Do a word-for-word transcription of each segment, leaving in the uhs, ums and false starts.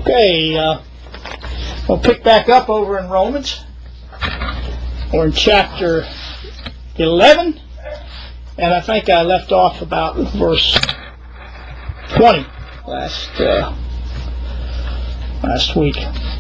Okay, uh, we'll pick back up over in Romans. We're in chapter eleven, and I think I left off about verse twenty last uh, last week.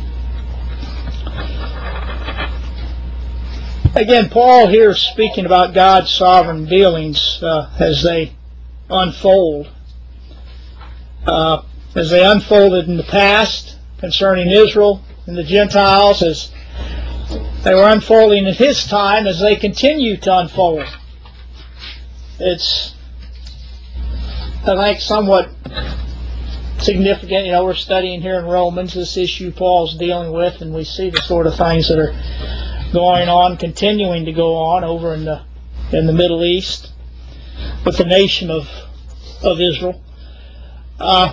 Again, Paul here is speaking about God's sovereign dealings uh, as they unfold. Uh, as they unfolded in the past concerning Israel and the Gentiles, as they were unfolding in his time, as they continue to unfold. It's, I think, somewhat significant. You know, we're studying here in Romans this issue Paul's dealing with, and we see the sort of things that are going on, continuing to go on over in the in the Middle East with the nation of of Israel. Uh,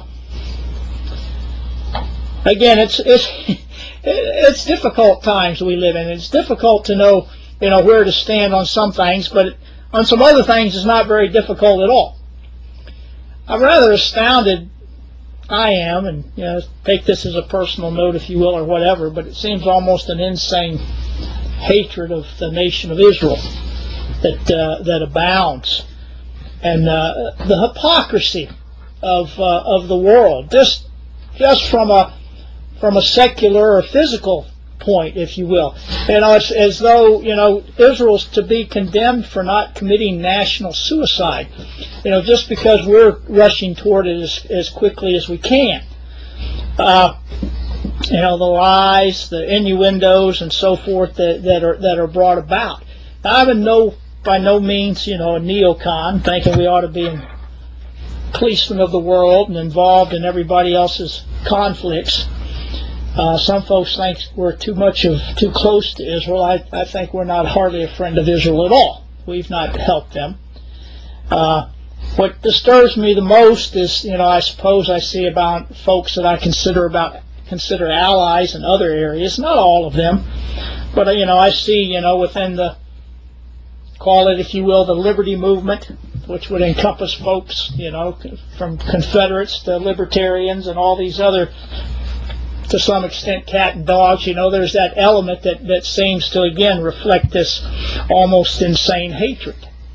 again, it's it's it's difficult times we live in. It's difficult to know, you know, where to stand on some things, but on some other things, it's not very difficult at all. I'm rather astounded. I am, and you know, take this as a personal note, if you will, or whatever. But it seems almost an insane hatred of the nation of Israel that uh, that abounds, and uh, the hypocrisy of uh, of the world, just just from a from a secular or physical point, if you will. You know, it's as though, you know, Israel's to be condemned for not committing national suicide, you know, just because we're rushing toward it as, as quickly as we can. Uh, you know, the lies, the innuendos, and so forth that, that are that are brought about. Now, I'm in no, by no means, you know, a neocon, thinking we ought to be in policemen of the world and involved in everybody else's conflicts. Uh, some folks think we're too much of too close to Israel. I, I think we're not hardly a friend of Israel at all. We've not helped them. Uh, what disturbs me the most is, you know, I suppose I see about folks that I consider about consider allies in other areas. Not all of them, but you know, I see, you know, within the, call it, if you will, the liberty movement, which would encompass folks, you know, from Confederates to libertarians and all these other, to some extent, cat and dogs. You know, there's that element that, that seems to, again, reflect this almost insane hatred.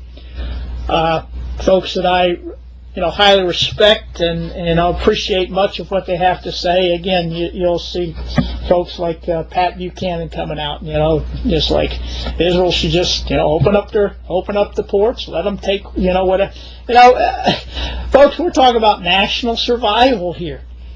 Uh, folks that I, you know, highly respect and, and I appreciate much of what they have to say. Again, you, you'll see folks like uh, Pat Buchanan coming out, you know, just like Israel should just, you know, open up their, open up the ports, let them take, you know, whatever. You know, uh, folks, we're talking about national survival here.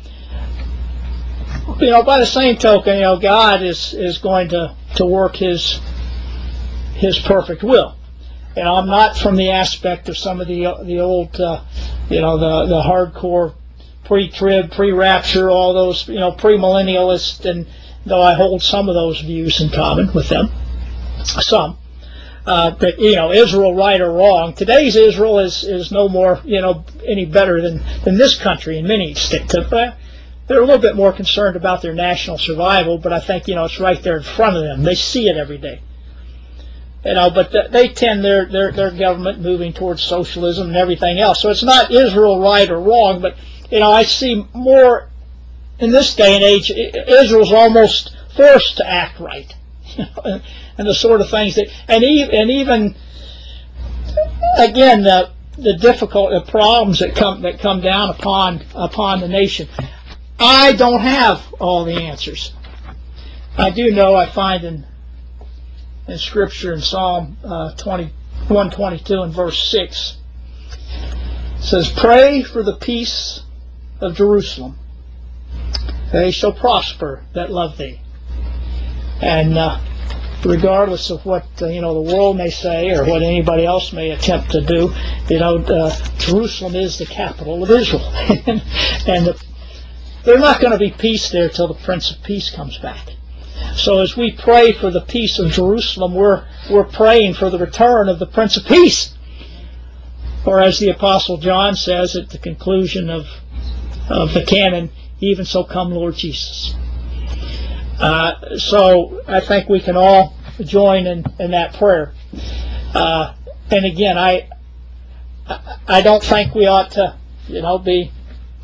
You know, by the same token, you know, God is is going to to work His His perfect will. You know, I'm not from the aspect of some of the the old, uh, you know, the the hardcore pre-trib, pre-rapture, all those, you know, pre-millennialists, and though I hold some of those views in common with them, some. Uh, that, you know, Israel, right or wrong, today's Israel is is no more, you know, any better than than this country in many extent. They're a little bit more concerned about their national survival, but I think, you know, it's right there in front of them. They see it every day. You know, but th- they tend their, their their government moving towards socialism and everything else. So it's not Israel right or wrong, but, you know, I see more in this day and age, Israel's almost forced to act right. You know, and the sort of things that, and even, and even again, the the difficult the problems that come that come down upon upon the nation. I don't have all the answers. I do know I find in in Scripture in Psalm uh, one twenty-two and verse six, it says, "Pray for the peace of Jerusalem. They shall prosper that love thee." And uh, regardless of what uh, you know the world may say or what anybody else may attempt to do, you know, uh, Jerusalem is the capital of Israel, and, and the There's not going to be peace there till the Prince of Peace comes back. So as we pray for the peace of Jerusalem, we're we're praying for the return of the Prince of Peace. Or as the Apostle John says at the conclusion of of the canon, "Even so come, Lord Jesus." Uh, so I think we can all join in, in that prayer. Uh, and again, I I don't think we ought to, you know, be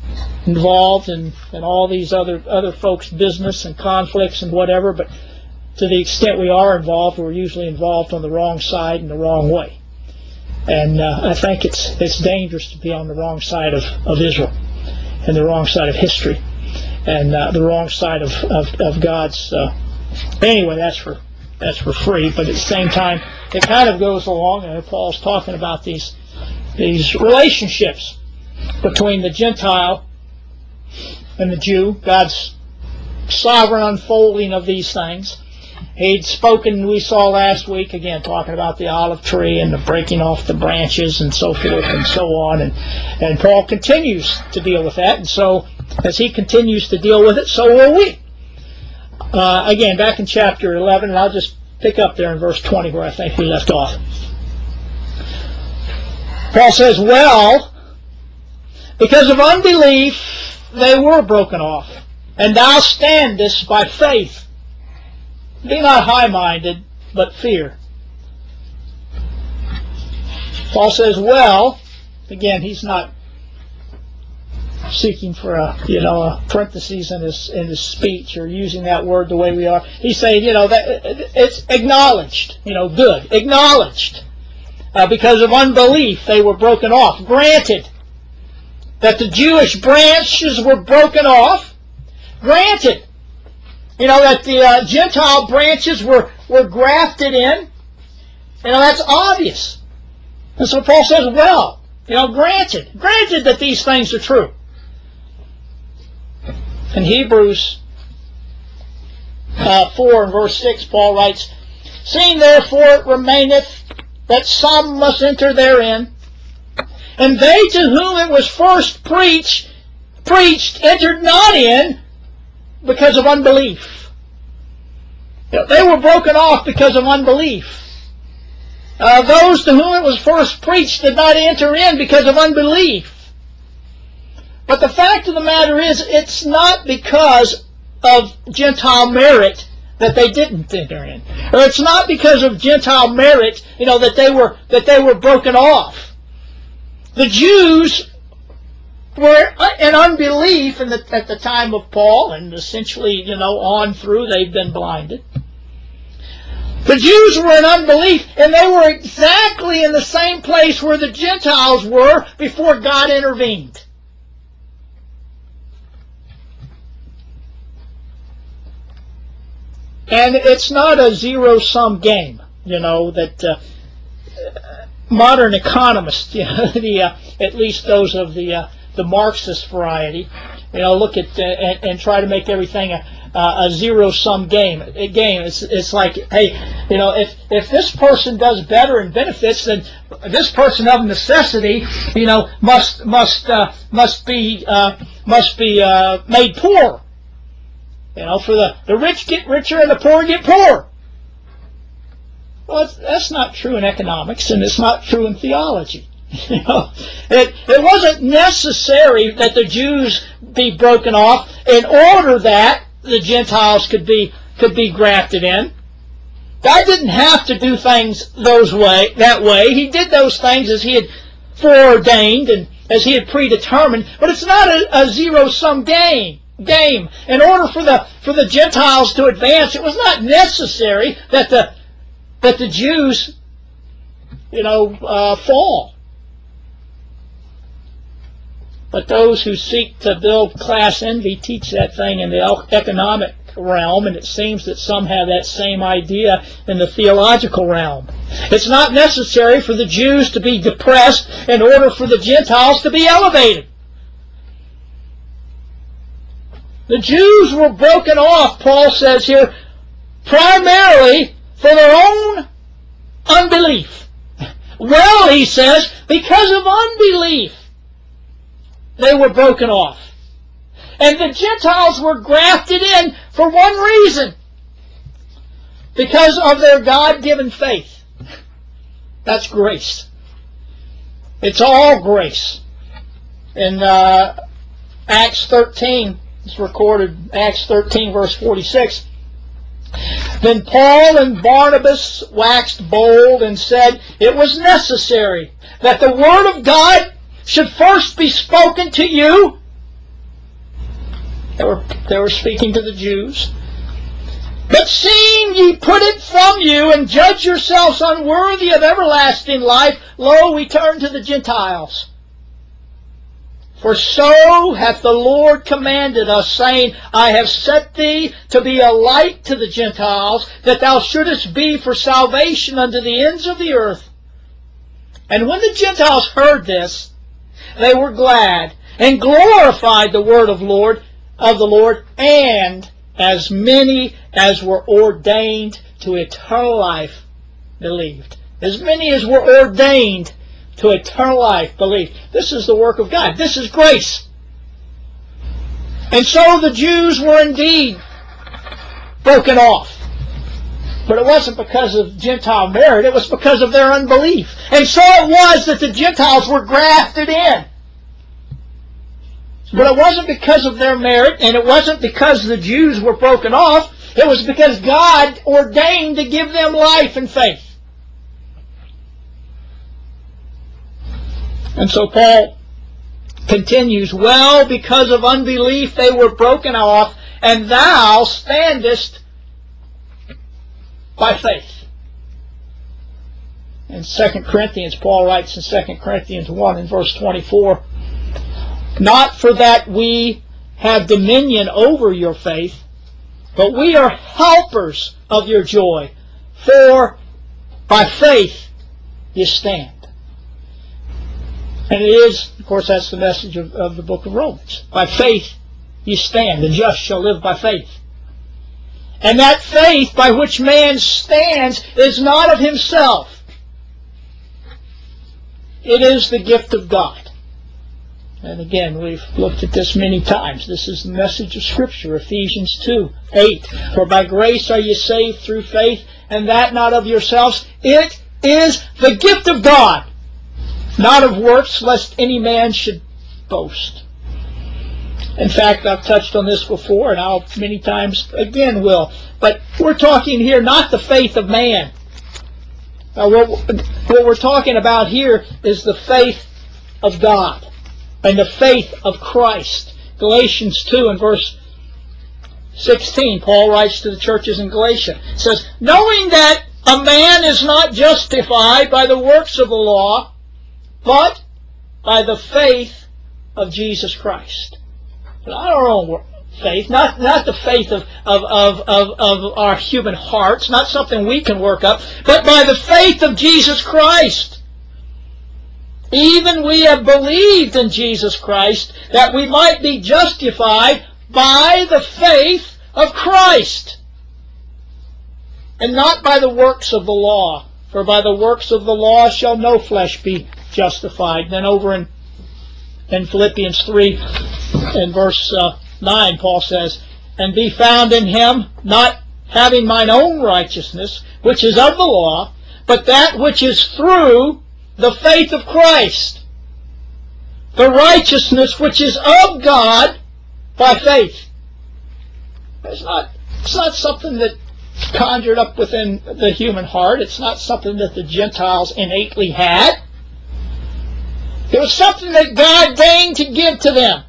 involved in, in all these other other folks' business and conflicts and whatever, but to the extent we are involved, we're usually involved on the wrong side and the wrong way. And uh, I think it's it's dangerous to be on the wrong side of, of Israel and the wrong side of history and uh, the wrong side of, of, of God's. Uh, anyway, that's for that's for free. But at the same time, it kind of goes along, and Paul's talking about these these relationships between the Gentile and the Jew, God's sovereign unfolding of these things. He'd spoken, we saw last week, again, talking about the olive tree and the breaking off the branches and so forth and so on. And, and Paul continues to deal with that. And so, as he continues to deal with it, so will we. Uh, again, back in chapter eleven, and I'll just pick up there in verse twenty where I think we left off. Paul says, well, because of unbelief, they were broken off. And thou standest by faith. Be not high-minded, but fear. Paul says, well, again, he's not seeking for a, you know, a parenthesis in his in his speech or using that word the way we are. He's saying, you know, that it's acknowledged, you know, good, acknowledged. Uh, because of unbelief, they were broken off. Granted that the Jewish branches were broken off. Granted. You know, that the uh, Gentile branches were, were grafted in. You know, that's obvious. And so Paul says, well, you know, granted. Granted that these things are true. In Hebrews uh, four and verse six, Paul writes, seeing therefore it remaineth that some must enter therein, and they to whom it was first preached, preached entered not in, because of unbelief. You know, they were broken off because of unbelief. Uh, those to whom it was first preached did not enter in because of unbelief. But the fact of the matter is, it's not because of Gentile merit that they didn't enter in, or it's not because of Gentile merit, you know, that they were that they were broken off. The Jews were in unbelief in the, at the time of Paul, and essentially, you know, on through, they've been blinded. The Jews were in unbelief, and they were exactly in the same place where the Gentiles were before God intervened. And it's not a zero-sum game, you know, that uh, modern economists, you know, the, uh, at least those of the uh, the Marxist variety, you know, look at uh, and, and try to make everything a, a zero-sum game. A game. It's it's like, hey, you know, if if this person does better and benefits, then this person of necessity, you know, must must uh, must be uh, must be uh, made poor. You know, for the the rich get richer and the poor get poorer. Well, that's, that's not true in economics, and it's not true in theology. You know, it, it wasn't necessary that the Jews be broken off in order that the Gentiles could be could be grafted in. God didn't have to do things those way that way. He did those things as He had foreordained and as He had predetermined. But it's not a, a zero-sum game. Game. In order for the for the Gentiles to advance, it was not necessary that the that the Jews, you know, uh, fall. But those who seek to build class envy teach that thing in the economic realm, and it seems that some have that same idea in the theological realm. It's not necessary for the Jews to be depressed in order for the Gentiles to be elevated. The Jews were broken off, Paul says here, primarily for their own unbelief. Well, he says, because of unbelief, they were broken off. And the Gentiles were grafted in for one reason. Because of their God-given faith. That's grace. It's all grace. In uh, Acts thirteen, it's recorded, Acts thirteen, verse forty-six. Then Paul and Barnabas waxed bold and said, it was necessary that the word of God should first be spoken to you, They were, they were speaking to the Jews. But seeing ye put it from you, and judge yourselves unworthy of everlasting life, lo, we turn to the Gentiles. For so hath the Lord commanded us, saying, I have set thee to be a light to the Gentiles, that thou shouldest be for salvation unto the ends of the earth. And when the Gentiles heard this, they were glad, and glorified the word of Lord of the Lord, and as many as were ordained to eternal life believed. As many as were ordained to eternal life believed. This is the work of God. This is grace. And so the Jews were indeed broken off. But it wasn't because of Gentile merit. It was because of their unbelief. And so it was that the Gentiles were grafted in. But it wasn't because of their merit, and it wasn't because the Jews were broken off. It was because God ordained to give them life and faith. And so Paul continues, well, because of unbelief they were broken off, and thou standest by faith. In Second Corinthians, Paul writes in Second Corinthians one in verse twenty-four, not for that we have dominion over your faith, but we are helpers of your joy, for by faith you stand. And it is, of course, that's the message of, of the book of Romans. By faith you stand, the just shall live by faith. And that faith by which man stands is not of himself. It is the gift of God. And again, we've looked at this many times. This is the message of Scripture, Ephesians two, eight. For by grace are you saved through faith, and that not of yourselves. It is the gift of God, not of works, lest any man should boast. In fact, I've touched on this before, and I'll many times again will. But we're talking here not the faith of man. Now, what, what we're talking about here is the faith of God and the faith of Christ. Galatians two and verse sixteen, Paul writes to the churches in Galatia. It says, knowing that a man is not justified by the works of the law, but by the faith of Jesus Christ. Not our own faith, not, not the faith of, of, of, of, of our human hearts, not something we can work up, but by the faith of Jesus Christ. Even we have believed in Jesus Christ, that we might be justified by the faith of Christ, and not by the works of the law. For by the works of the law shall no flesh be justified. Then over in, in Philippians three, in verse uh, nine, Paul says, and be found in him, not having mine own righteousness, which is of the law, but that which is through the faith of Christ, the righteousness which is of God by faith. It's not, it's not something that conjured up within the human heart. It's not something that the Gentiles innately had. It was something that God deigned to give to them.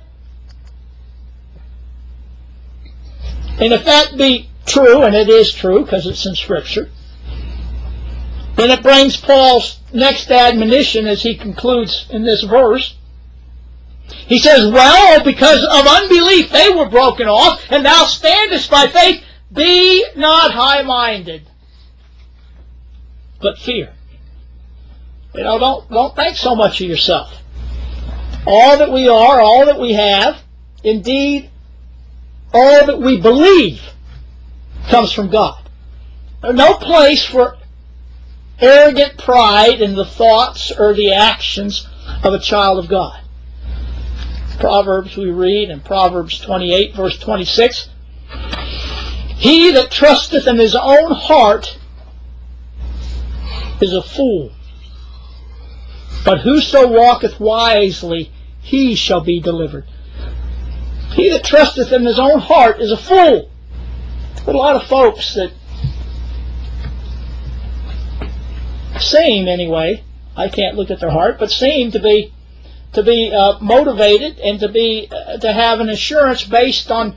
And if that be true, and it is true because it's in Scripture, then it brings Paul's next admonition as he concludes in this verse. He says, well, because of unbelief they were broken off, and thou standest by faith. Be not high-minded, but fear. You know, don't, don't think so much of yourself. All that we are, all that we have, indeed, all that we believe comes from God. There's no place for arrogant pride in the thoughts or the actions of a child of God. Proverbs we read in Proverbs twenty-eight, verse twenty-six, he that trusteth in his own heart is a fool, but whoso walketh wisely, he shall be delivered. He that trusteth in his own heart is a fool. But a lot of folks that seem, anyway, I can't look at their heart, but seem to be to be uh, motivated and to be uh, to have an assurance based on,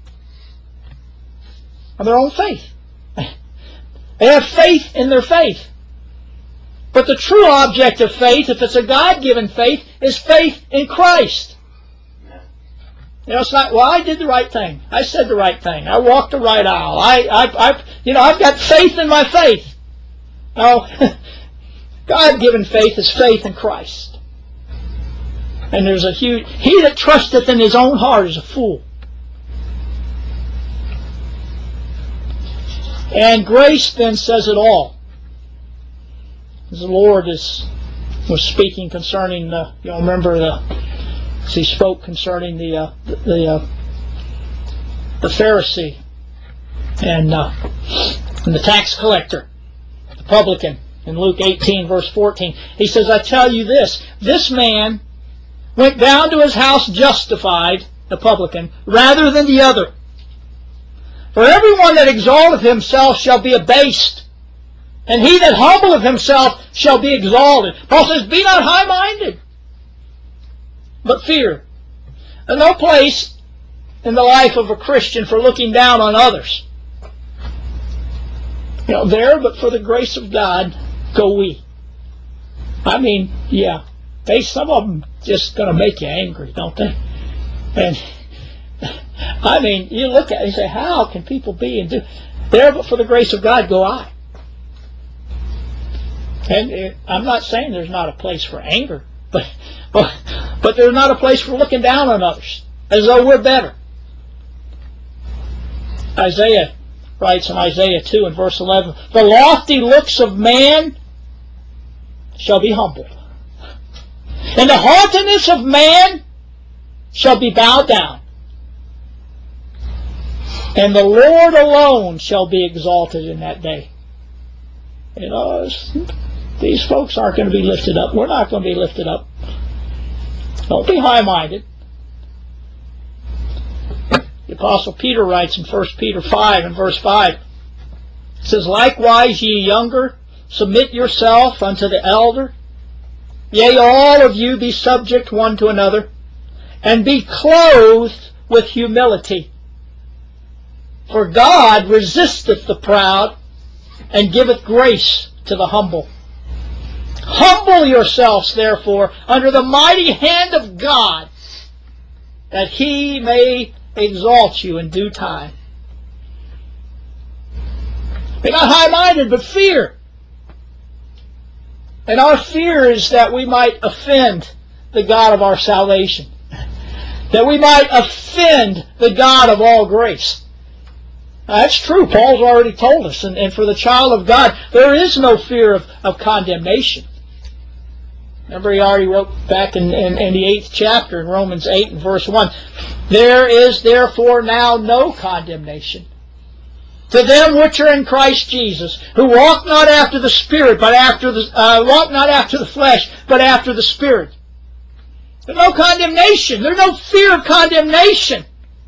on their own faith. They have faith in their faith. But the true object of faith, if it's a God-given faith, is faith in Christ. You know, it's not, well, I did the right thing. I said the right thing. I walked the right aisle. I, I, I you know, I've got faith in my faith. No, God-given faith is faith in Christ. And there's a huge, he that trusteth in his own heart is a fool. And grace then says it all. As the Lord is was speaking concerning the, you know, remember the, as he spoke concerning the uh, the the, uh, the Pharisee and, uh, and the tax collector, the publican, in Luke eighteen verse fourteen. He says, I tell you this, this man went down to his house justified, the publican, rather than the other. For everyone that exalteth himself shall be abased, and he that humbleth himself shall be exalted. Paul says, be not high-minded, but fear. There's no place in the life of a Christian for looking down on others. You know, there, but for the grace of God, go we. I mean, yeah, they, some of them just going to make you angry, don't they? And I mean, you look at it and say, how can people be and do? There, but for the grace of God, go I. And it, I'm not saying there's not a place for anger, but, but but there's not a place for looking down on others, as though we're better. Isaiah writes in Isaiah two and verse eleven, the lofty looks of man shall be humbled, and the haughtiness of man shall be bowed down, and the Lord alone shall be exalted in that day. You know, these folks aren't going to be lifted up. We're not going to be lifted up. Don't be high-minded. The Apostle Peter writes in First Peter five and verse five, it says, likewise ye younger, submit yourself unto the elder. Yea, all of you be subject one to another, and be clothed with humility. For God resisteth the proud, and giveth grace to the humble. Humble yourselves, therefore, under the mighty hand of God, that he may exalt you in due time. Be not high-minded, but fear. And our fear is that we might offend the God of our salvation, that we might offend the God of all grace. Now, that's true. Paul's already told us. And, and for the child of God, there is no fear of, of condemnation. Remember, he already wrote back in, in, in the eighth chapter in Romans eight and verse one, there is therefore now no condemnation to them which are in Christ Jesus, who walk not after the Spirit, but after the uh, walk not after the flesh, but after the Spirit. There's no condemnation. There's no fear of condemnation.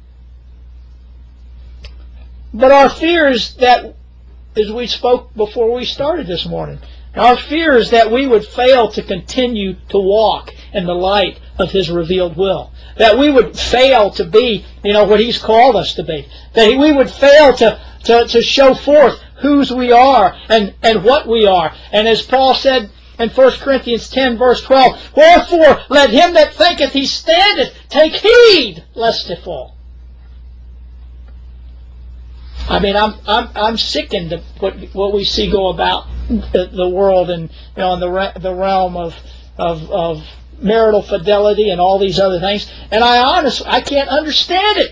But our fear is that, as we spoke before we started this morning, our fear is that we would fail to continue to walk in the light of His revealed will. That we would fail to be, you know, what He's called us to be. That we would fail to, to, to show forth whose we are and, and what we are. And as Paul said in First Corinthians ten verse twelve, wherefore let him that thinketh he standeth take heed lest he fall. I mean, I'm I'm I'm sickened of what what we see go about the, the world and, you know, in the re, the realm of of of marital fidelity and all these other things, and I honestly I can't understand it.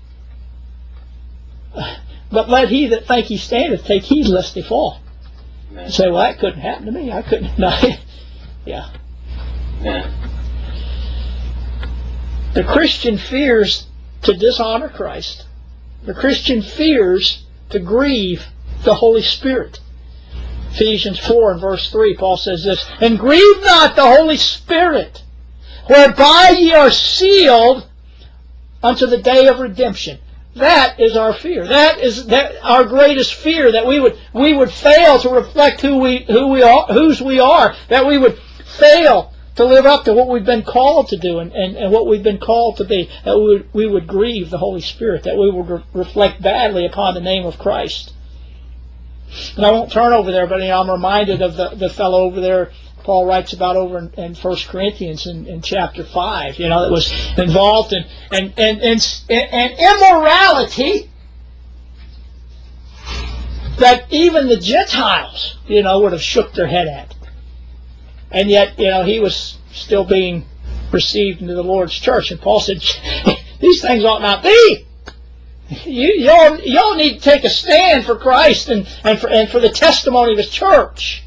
But let he that think he standeth take heed lest he fall. You say, well, that couldn't happen to me. I couldn't. No. Yeah. Yeah. The Christian fears to dishonor Christ. The Christian fears to grieve the Holy Spirit. Ephesians four and verse three, Paul says this, and grieve not the Holy Spirit, whereby ye are sealed unto the day of redemption. That is our fear. That is that our greatest fear, that we would we would fail to reflect who we who we are, whose we are, that we would fail to live up to what we've been called to do and, and, and what we've been called to be, that we would, we would grieve the Holy Spirit, that we would re- reflect badly upon the name of Christ. And I won't turn over there, but you know, I'm reminded of the, the fellow over there Paul writes about over in, in First Corinthians in, in chapter five, you know, that was involved in and and, and, and immorality that even the Gentiles, you know, would have shook their head at. And yet, you know, he was still being received into the Lord's church. And Paul said, these things ought not be. You, y'all, y'all need to take a stand for Christ and, and, for, and for the testimony of His church.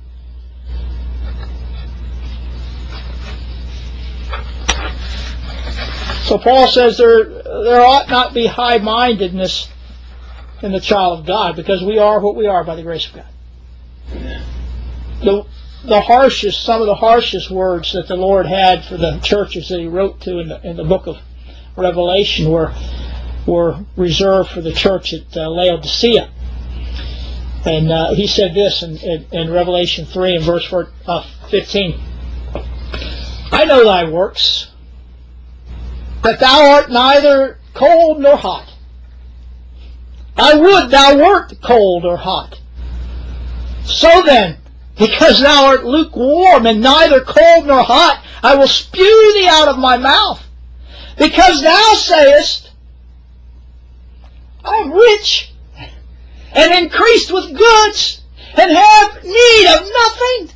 So Paul says there, there ought not be high-mindedness in the child of God, because we are what we are by the grace of God. The, the harshest, some of the harshest words that the Lord had for the churches that He wrote to in the, in the book of Revelation were, were reserved for the church at uh, Laodicea. And uh, He said this in, in, in Revelation three and verse fifteen. I know thy works, that thou art neither cold nor hot. I would thou wert cold or hot. So then, because thou art lukewarm and neither cold nor hot, I will spew thee out of my mouth. Because thou sayest, I am rich and increased with goods and have need of nothing.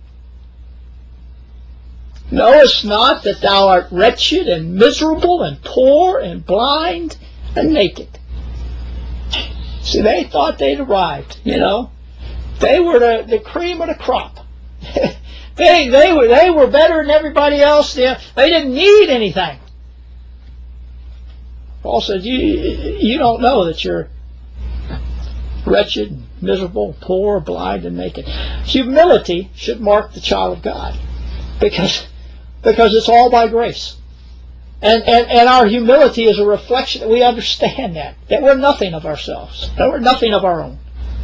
Knowest not that thou art wretched and miserable and poor and blind and naked? See, they thought they'd arrived, you know. They were the, the cream of the crop. they they were they were better than everybody else. They, they didn't need anything. Paul said, you you don't know that you're wretched, miserable, poor, blind, and naked. Humility should mark the child of God, because because it's all by grace. And, and, and our humility is a reflection that we understand that, that we're nothing of ourselves, that we're nothing of our own.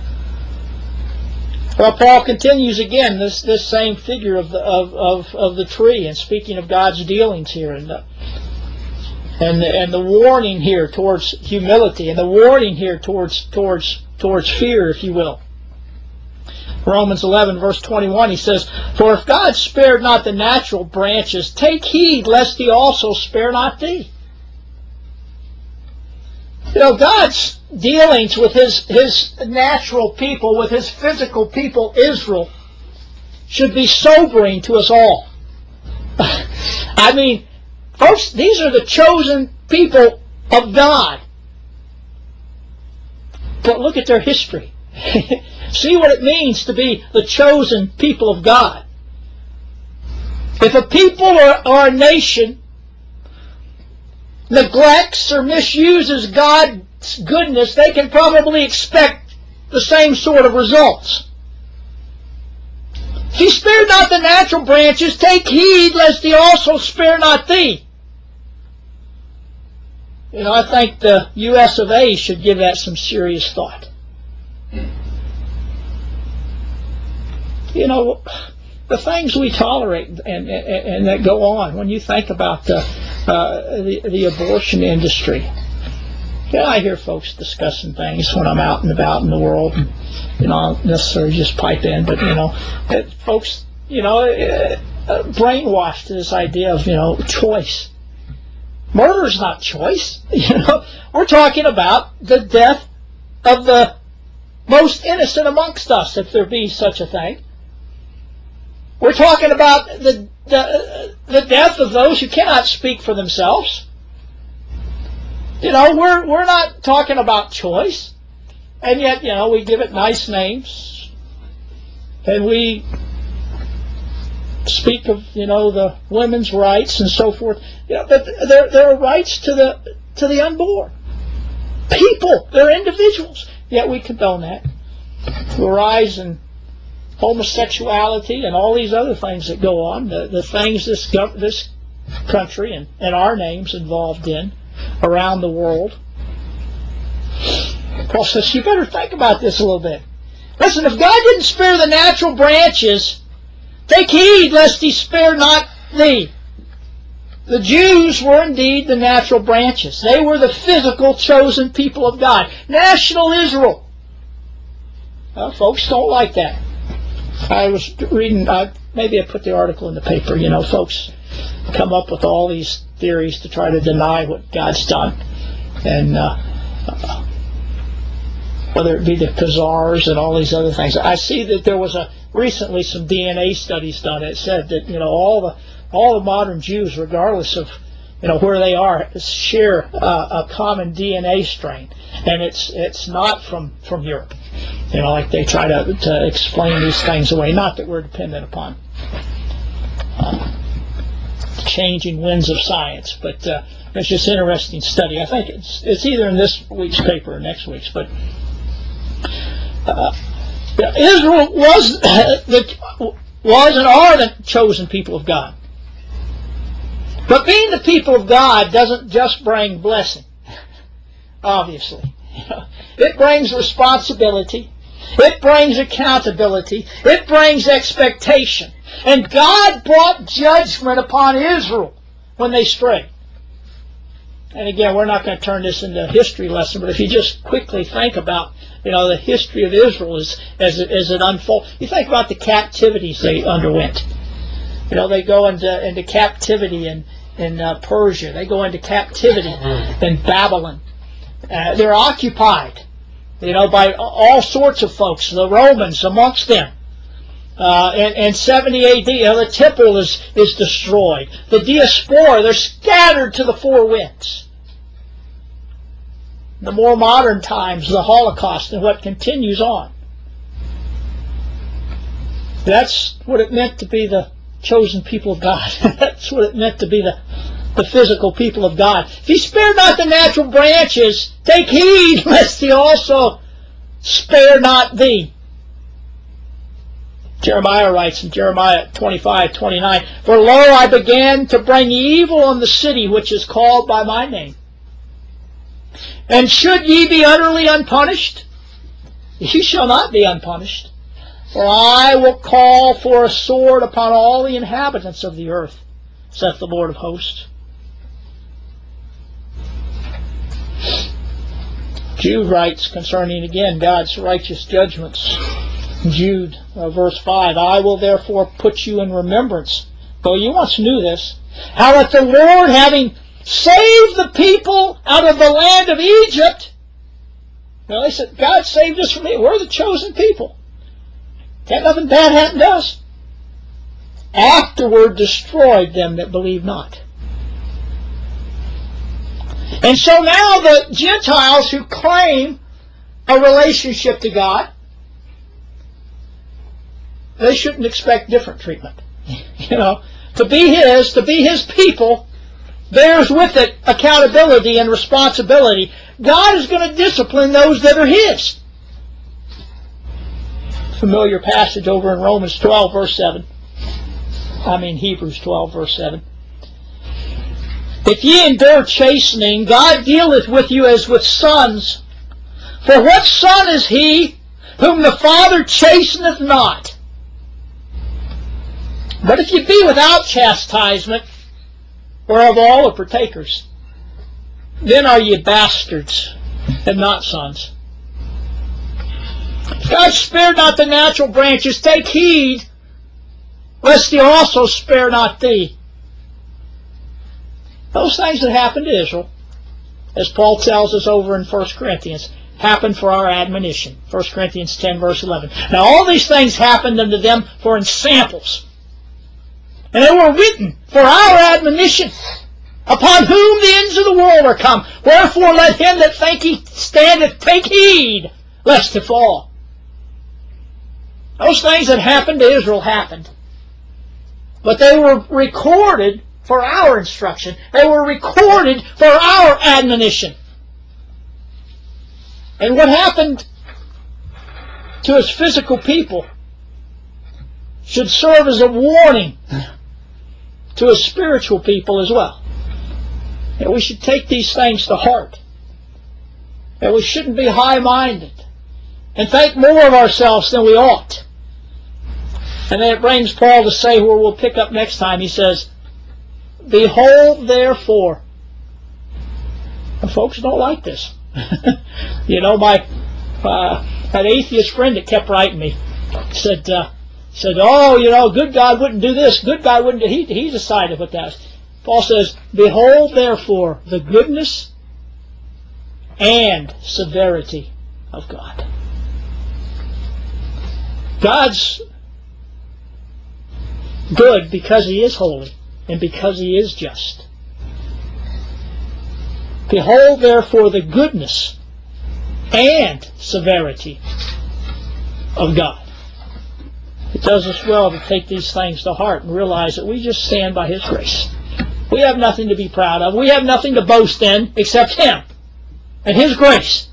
Well, Paul continues again, this, this same figure of the, of, of, of the tree, and speaking of God's dealings here, and the, and, the, and the warning here towards humility, and the warning here towards, towards, towards fear, if you will. Romans eleven, verse twenty-one, he says, For if God spared not the natural branches, take heed lest He also spare not thee. You know, God's dealings with His, his natural people, with His physical people, Israel, should be sobering to us all. I mean, folks, these are the chosen people of God. But look at their history. See what it means to be the chosen people of God. If a people or, or a nation neglects or misuses God's goodness, they can probably expect the same sort of results. He spared not the natural branches, take heed lest He also spare not thee. You know, I think the U S of A should give that some serious thought. You know, the things we tolerate and, and, and that go on, when you think about the, uh, the, the abortion industry. Yeah, I hear folks discussing things when I'm out and about in the world, and, you know, I don't necessarily just pipe in, but, you know, it, folks, you know, uh, uh, brainwashed to this idea of, you know, choice. Murder is not choice. You know, we're talking about the death of the most innocent amongst us, if there be such a thing. We're talking about the, the the death of those who cannot speak for themselves. You know, we're we're not talking about choice, and yet, you know, we give it nice names, and we speak of, you know, the women's rights and so forth. You know, but there there are rights to the to the unborn people. They're individuals. Yet we condone that. The rise in homosexuality and all these other things that go on, the, the things this gov- this country and, and our names involved in around the world. Paul says, you better think about this a little bit. Listen, if God didn't spare the natural branches, Take heed lest he spare not thee. The Jews were indeed the natural branches. They were the physical chosen people of God. National Israel. Well, folks don't like that. I was reading, uh, maybe I put the article in the paper, you know, folks come up with all these theories to try to deny what God's done. And uh, uh, whether it be the Khazars and all these other things. I see that there was a recently some D N A studies done. It said that, you know, all the all the modern Jews, regardless of, you know, where they are, share uh, a common D N A strain, and it's it's not from from Europe. You know, like they try to to explain these things away. Not that we're dependent upon uh, changing winds of science, but uh, it's just an interesting study. I think it's it's either in this week's paper or next week's, but. Uh, Israel was the was and are the chosen people of God. But being the people of God doesn't just bring blessing, obviously. It brings responsibility. It brings accountability. It brings expectation. And God brought judgment upon Israel when they strayed. And again, we're not going to turn this into a history lesson, but if you just quickly think about, you know, the history of Israel as, as, it, as it unfolds. You think about the captivities they underwent. You know, they go into, into captivity in, in uh, Persia. They go into captivity in Babylon. Uh, they're occupied, you know, by all sorts of folks, the Romans amongst them. Uh, in, in seventy A D, you know, the temple is, is destroyed. The diaspora, they're scattered to the four winds. The more modern times, the Holocaust and what continues on. That's what it meant to be the chosen people of God. That's what it meant to be the, the physical people of God. If he spared not the natural branches, take heed lest he also spare not thee. Jeremiah writes in Jeremiah twenty-five twenty-nine, for lo, I began to bring evil on the city which is called by my name. And should ye be utterly unpunished? Ye shall not be unpunished. For I will call for a sword upon all the inhabitants of the earth, saith the Lord of hosts. Jude writes concerning, again, God's righteous judgments. Jude, uh, verse five, I will therefore put you in remembrance, though you once knew this, how that the Lord, having saved the people out of the land of Egypt, well, they said, God saved us from it. We're the chosen people. Can't nothing bad happen to us. Afterward destroyed them that believe not. And so now the Gentiles who claim a relationship to God, they shouldn't expect different treatment. You know, to be His, to be His people, bears with it accountability and responsibility. God is going to discipline those that are His. Familiar passage over in Romans twelve, verse seven. I mean Hebrews twelve, verse seven. If ye endure chastening, God dealeth with you as with sons. For what son is he whom the Father chasteneth not? But if ye be without chastisement, whereof all are partakers, then are ye bastards and not sons. God spared not the natural branches. Take heed, lest He also spare not thee. Those things that happened to Israel, as Paul tells us over in First Corinthians, happened for our admonition. First Corinthians ten, verse eleven. Now all these things happened unto them for ensamples. And they were written for our admonition, upon whom the ends of the world are come. Wherefore let him that think he standeth take heed, lest he fall. Those things that happened to Israel happened. But they were recorded for our instruction. They were recorded for our admonition. And what happened to His physical people should serve as a warning to His spiritual people as well. And we should take these things to heart. And we shouldn't be high-minded and think more of ourselves than we ought. And then it brings Paul to say, where we'll pick up next time, he says, behold, therefore. And folks don't like this. You know, my uh, that atheist friend that kept writing me said, uh, said, oh, you know, good God wouldn't do this. Good God wouldn't do. He, he decided what that is. Paul says, behold, therefore, the goodness and severity of God. God's good because He is holy and because He is just. Behold, therefore, the goodness and severity of God. It does us well to take these things to heart and realize that we just stand by His grace. We have nothing to be proud of. We have nothing to boast in except Him and His grace.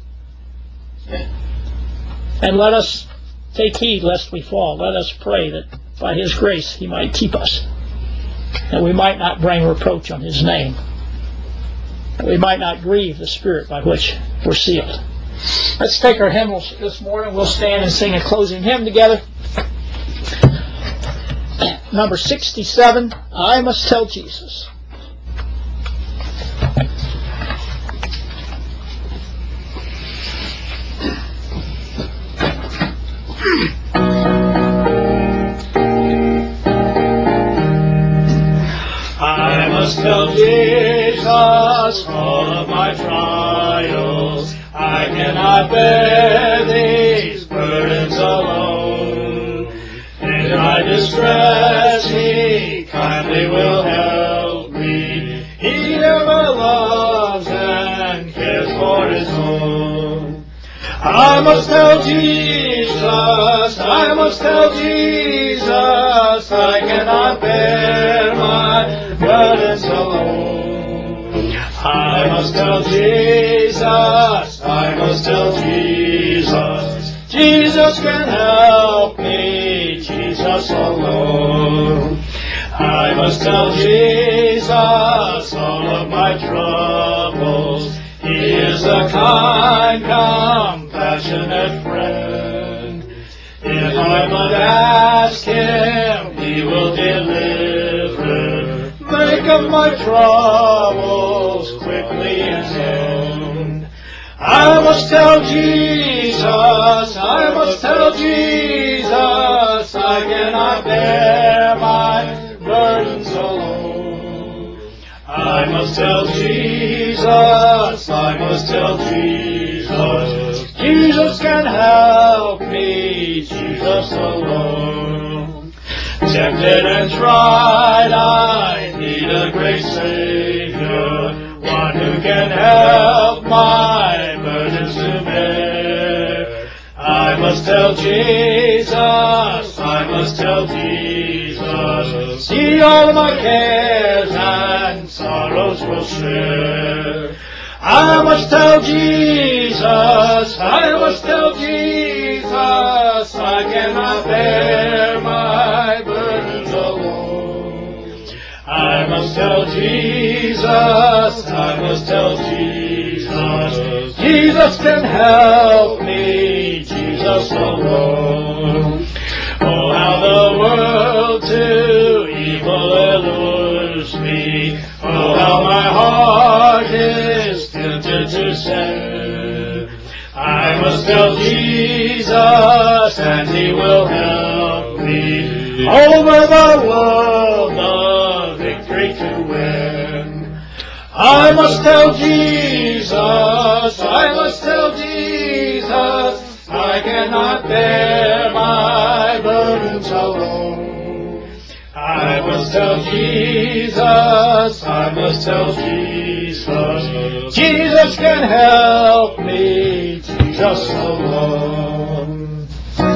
And let us take heed lest we fall. Let us pray that by His grace He might keep us, that we might not bring reproach on His name, that we might not grieve the Spirit by which we're sealed. Let's take our hymnals this morning. We'll stand and sing a closing hymn together. Number sixty-seven, I Must Tell Jesus. I must tell Jesus all of my trials. I cannot bear these burdens alone. In my distress He kindly will help me. He ever loves and cares for His own. I must tell Jesus, I must tell Jesus, I cannot bear my burdens alone. I must tell Jesus, I must tell Jesus, Jesus can help me, Jesus alone. I must tell Jesus all of my troubles. He is a kind, compassionate friend. If I but ask Him, He will deliver. Make of my troubles quickly His own. I must tell Jesus, I must tell Jesus, I cannot bear my burdens alone. I must tell Jesus, I must tell Jesus, Jesus can help me, Jesus alone. Tempted and tried, I need a great Savior, one who can help my burdens to bear. I must tell Jesus, I must tell Jesus, He all my cares and sorrows will share. I must tell Jesus, I must tell Jesus, I cannot bear my burdens alone. I must tell Jesus, I must tell Jesus, Jesus can help me, Jesus alone. Oh, how the world to evil allures me. Oh, how my heart is tempted to sin. I must tell Jesus, and He will help me over the world the victory to win. I must tell Jesus, I must tell Jesus, I cannot bear my burdens alone. I must tell Jesus, I must tell Jesus, Jesus can help me, Jesus alone.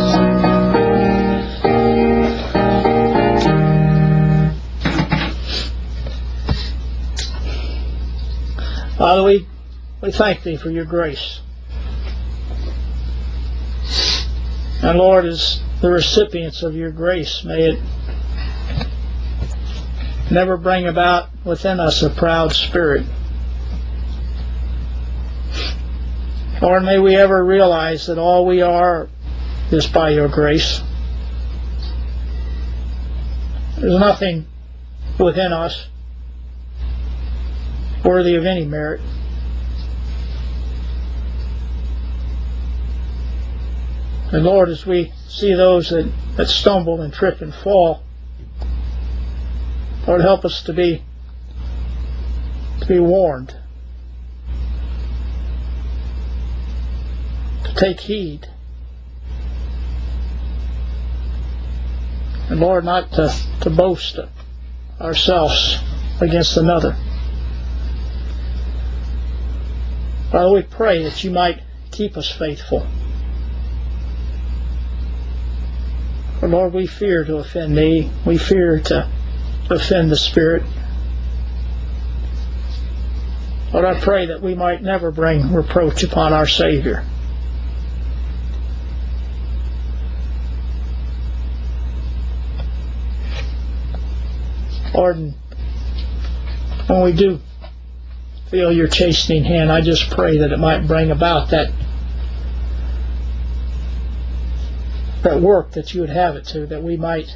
Father, we, we thank Thee for Your grace. And Lord, as the recipients of Your grace, may it never bring about within us a proud spirit. Lord, may we ever realize that all we are is by Your grace. There's nothing within us worthy of any merit. And Lord, as we see those that, that stumble and trip and fall, Lord, help us to be to be warned, to take heed, and Lord, not to, to boast ourselves against another. Father, we pray that you might keep us faithful. For Lord, we fear to offend thee. We fear to offend the Spirit. Lord, I pray that we might never bring reproach upon our Savior. Lord, when we do feel your chastening hand, I just pray that it might bring about that that work that you would have it to, that we might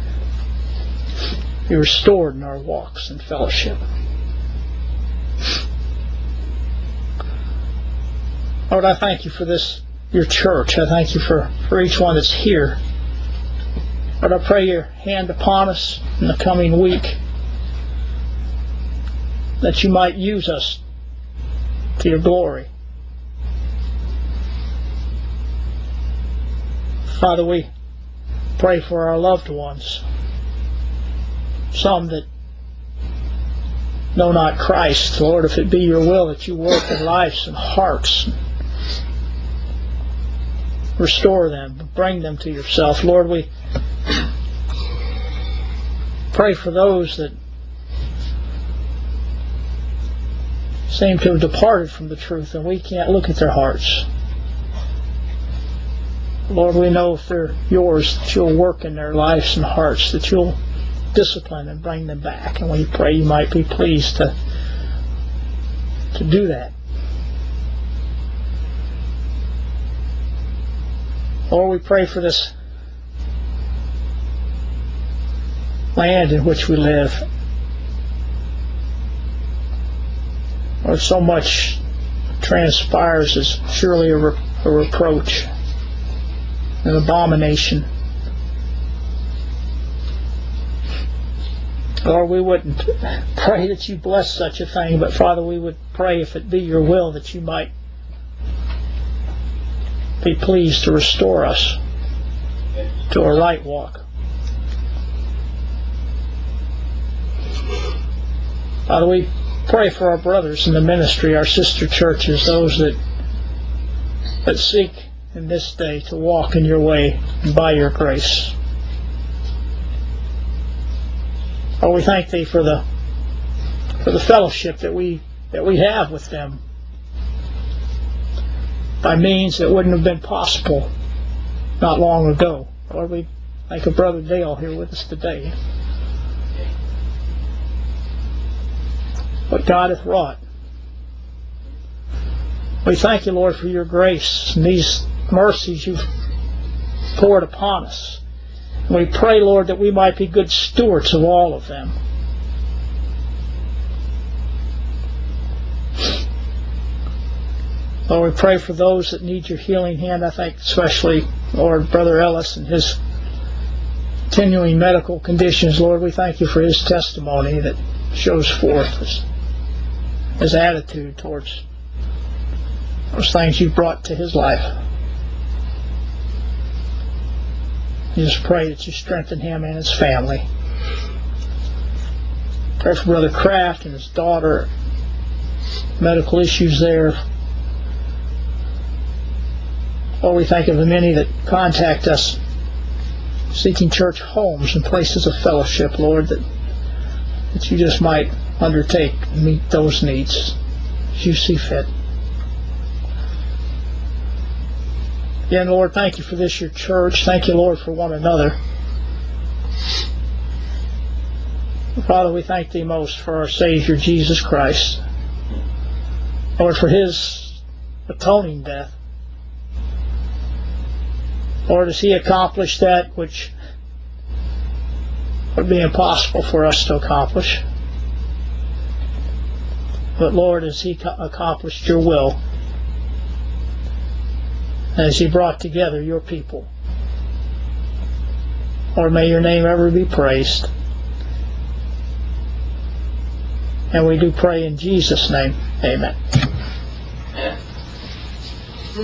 be restored in our walks and fellowship. Lord, I thank you for this, your church. I thank you for, for each one that's here. Lord, I pray your hand upon us in the coming week, that you might use us to your glory. Father, we pray for our loved ones, some that know not Christ. Lord, if it be your will that you work in lives and hearts, restore them, bring them to yourself. Lord, we pray for those that seem to have departed from the truth and we can't look at their hearts. Lord, we know if they're yours, that you'll work in their lives and hearts, that you'll discipline and bring them back. And we pray you might be pleased to, to do that. Lord, we pray for this land in which we live. Lord, so much transpires as surely a, re- a reproach, an abomination. Lord, we wouldn't pray that you bless such a thing, but Father, we would pray, if it be your will, that you might be pleased to restore us to a right walk. Father, we pray for our brothers in the ministry, our sister churches, those that that seek in this day to walk in your way and by your grace. Oh, we thank thee for the for the fellowship that we that we have with them by means that wouldn't have been possible not long ago. Lord, we thank of Brother Dale here with us today. What God hath wrought. We thank you, Lord, for your grace and these mercies you've poured upon us. And we pray, Lord, that we might be good stewards of all of them. Lord, we pray for those that need your healing hand. I think especially, Lord, Brother Ellis and his continuing medical conditions. Lord, we thank you for his testimony that shows forth his, his attitude towards those things you've brought to his life. We just pray that you strengthen him and his family. Pray for Brother Kraft and his daughter. Medical issues there. Lord, we thank of the many that contact us seeking church homes and places of fellowship, Lord, that, that you just might undertake and meet those needs as you see fit. Again, Lord, thank you for this, your church. Thank you, Lord, for one another. Father, we thank thee most for our Savior, Jesus Christ. Lord, for his atoning death. Lord, as he accomplished that which would be impossible for us to accomplish. But Lord, as He accomplished your will, as He brought together your people, Lord, may your name ever be praised. And we do pray in Jesus' name. Amen.